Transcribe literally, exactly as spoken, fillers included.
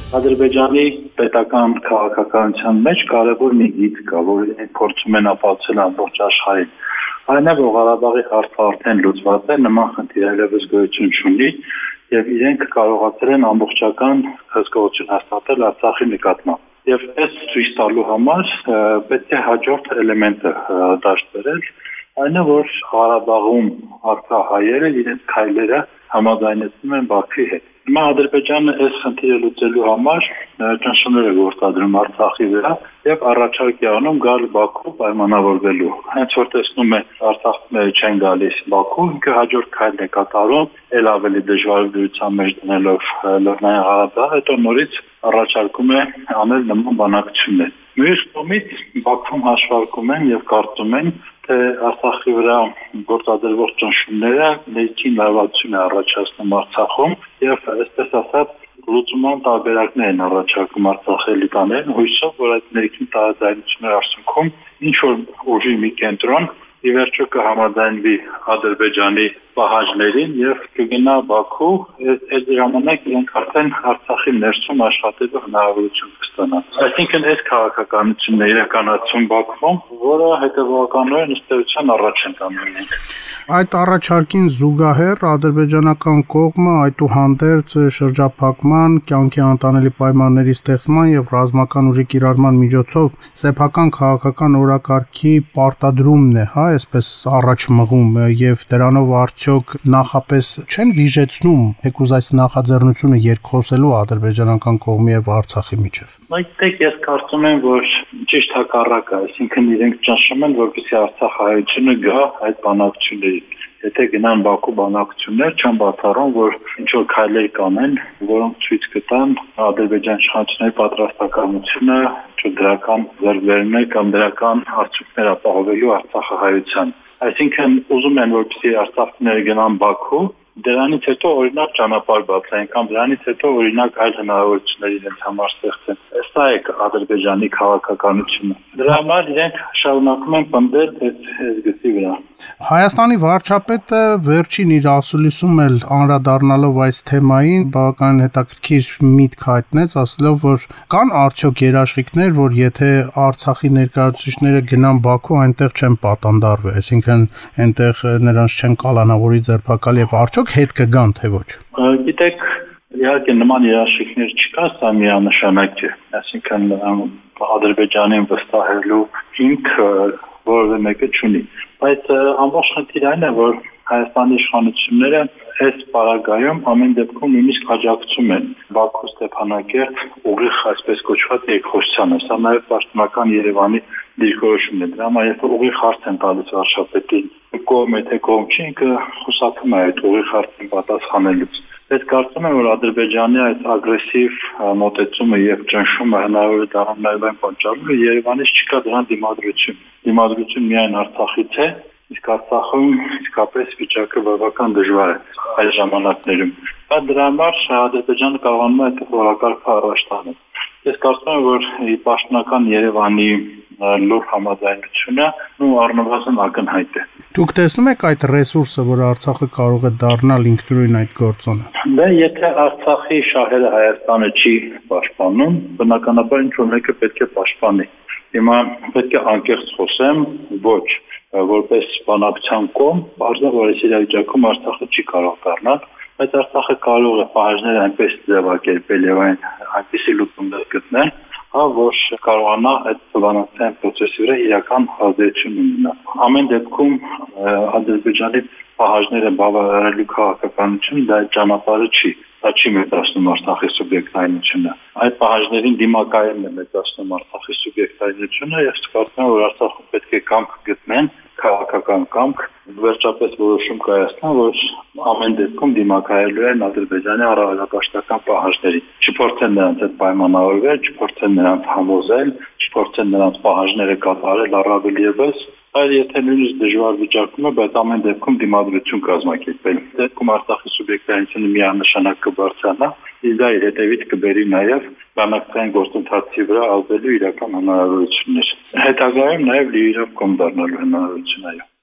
Ադրբեջանի պետական քաղաքականության մեջ կարևոր մի գիծ կա, որ փորձում են ապացուցել ամբողջ աշխարհին։ Այն է, որ Ղարաբաղի հարցը արդեն լուծված է, նման խնդիր այլևս գոյություն չունի եւ իրենք կարողացել են ամբողջական հսկողություն հաստատել Արցախի նկատմամբ։ Եվ այս ցույց տալու համար պետք է հաջորդ էլեմենտը դաշտ բերել, այն է, որ Ղարաբաղում առկա հայերը իրենց քայլերը համաձայնեցնում են Բաքվի հետ։ Հիմա Ադրբեջանը այս խնդիրը լուծելու համար ճնշումներ է գործադրում Արցախի վրա եւ առաջարկ է անում գալ Բաքու պայմանավորվելու։ Հենց որ տեսնում է Արցախները չեն գալիս Բաքու, ինքը հաջորդ քայլն է կատարում, ել ավելի դժվարության մեջ դնելով Լեռնային Ղարաբաղը, հետո նորից առաջարկում է անել նման բանակցություններ։ Մյուս կողմից Բաքվում հաշվարկում են եւ կարծում են, թե Արցախի վրա գործադրվող ճնշումները ներքին լարվածություն է առաջացնում Արցախում եւ այսպես ասած լուծման տարբերակներ են առաջարկում Արցախի էլիտաներն, հույսով, որ այդ ներքին տարաձայնությունների արդյունքում ինչ որ ուժի մի կենտրոն ի վերջո կհամաձայնվի Ադրբեջանի պահանջներին եւ կգնա Բաքու, այդ ժամանակ իրենք արդեն Արցախի ներսում աշխատելու հնարավորություն կստանան։ Այսինքն այս քաղաքականությունն է իրականացում Բաքվում, որը հետևողականորեն ըստ էության առաջ են տանում։ Այդ առաջարկին զուգահեռ ադրբեջանական կողմը այդուհանդերձ շրջափակման, կյանքի անտանելի պայմանների ստեղծման եւ ռազմական ուժի կիրառման միջոցով սեփական քաղաքական օրակարգի պարտադրումն է, հա, այսպես առաջ մղում եւ դրանով արդյոք նախապես չեն վիժեցնում թեկուզ այս նախաձեռնությունը երկխոսելու ադրբեջանական կողմի եւ Արցախի միջեւ։ Այդտեղ ես կարծում եմ, որ ճիշտ հակառակը, այսինքն իրենք ճնշում են, որպեսզի Արցախ հայությունը գա այդ բանակցություններին։ Եթե գնան Բաքու բանակցություններ, չեն բացառում, որ ինչ որ քայլեր կանեն, որոնք ցույց կտան Ադրբեջան իշխանությունների պատրաստակամությունը դրական ձեռքբերումներ կամ դրական արդյունքներ ապահովելու Արցախահայության։ Այսինքն ուզում են, որպեսզի արցախցիները գնան Բաքու, դրանից հետո օրինակ ճանապարհ բացեն կամ դրանից հետո օրինակ այլ հնարավորություններ իրենց համար ստեղծեն։ Սա է Ադրբեջանի քաղաքականությունը։ Դրա համար իրենք շարունակում են պնդել այս զգացի վրա։ Հայաստանի վարչապետը վերջին իր ասուլիսում էլ անդրադառնալով այս թեմային բավականին հետաքրքիր միտք հայտնեց, ասելով, որ կան արդյոք երաշխիքներ, որ եթե Արցախի ներկայացուցիչները գնան Բաքու, այնտեղ չեն պատանդարվի, այսինքն այնտեղ նրանց չեն կալանավորի ձերբակալ եւ արդյոք հետ կգան, թե ոչ։ Գիտեք, իհարկե նման երաշխիքներ չկա, սա միանշանակ է, այսինքն Ադրբեջանին վստահելու հիմք որևէ մեկը չունի, բայց ամբողջ խնդիրը այն է, որ Հայաստանի իշխանությունները այս պարագայում ամեն դեպքում նույնիսկ աջակցում են Բաքու Ստեփանակերտ ուղիղ այսպես կոչված երկխոսությանը, սա նաև պաշտոնական Երևանի դիրքորոշումն է, դրա համար երբ ուղիղ հարց են տալիս վարչապետին, կողմ է թե կողմ չի, ինքը խուսափում է այդ ուղիղ հարցին պատասխանելուց։ Ես կարծում եմ, որ Ադրբեջանի այդ ագրեսիվ մոտեցումը եւ ճնշումը հնարավոր է դառնում նաև այն պատճառով, որ Երևանից չկա դրան դիմադրություն։ Դիմադրություն միայն Արցախից է, իսկ Արցախում իսկապես վիճակը բավական դժվար է այս ժամանակներում։ Բայց դրա համար Ադրբեջանը կարողանում է այդ օրակարգը առաջ տանել։ Ես կարծում եմ, որ պաշտոնական Երևանի լուր համաձայնությունը ու առնվազն ակնհայտ է։ Դուք տեսնում եք այդ ռեսուրսը, որ Արցախը կարող է դառնալ ինքնուրույն այդ գործոնը։ Դե եթե Արցախի շահերը Հայաստանը չի պաշտպանում, բնականաբար ինչ-որ մեկը պետք է պաշտպանի։ Հիմա պետք է անկեղծ խոսեմ, ոչ որպես բանակցության կողմ, բարձր որ այս իրավիճակում Արցախը չի կարող դառնալ, բայց Արցախը կարող է պահանջները այնպես ձևակերպել եւ այն այնպիսի լուծումներ գտնել, հա, որ կարողանա այդ բանակցային process-ի վրա իրական ազդեցություն ունենալ։ Ամեն դեպքում Ադրբեջանի պահանջները բավարարելու քաղաքականություն դա ճանապարհը չի, դա չի մեծացնում Արցախի սուբյեկտայնությունը։ Այդ պահանջներին դիմակայելն է մեծացնում Արցախի սուբյեկտայնությունը եւ կարծում եմ, որ Արցախում պետք է կամք գտնեն քաղաքական կամք, վերջապես որոշում կայացնեն, որ ամեն դեպքում դիմակայելու են Ադրբեջանի առավելապաշտական պահանջներին։ Չփորձեն նրանց այդ պայմանավորվել, չփորձեն նրանց համոզել, չփորձեն նրանց պահանջները կատարել առավել եւս, այլ եթե նույնիսկ դժվար վիճակում է, բայց ամեն դեպքում դիմադրություն կազմակերպել։ Դեպքում Արցախի սուբյեկտայնությունը միանշանակ կբարձրանա, իսկ դա իր հետևից կբերի նաև բանակցային գործընթացի վրա ազդելու իրական հնարավորություններ։ Հետագայում նաև լիիրավ կողմ դառնալու հնարավորություն այո։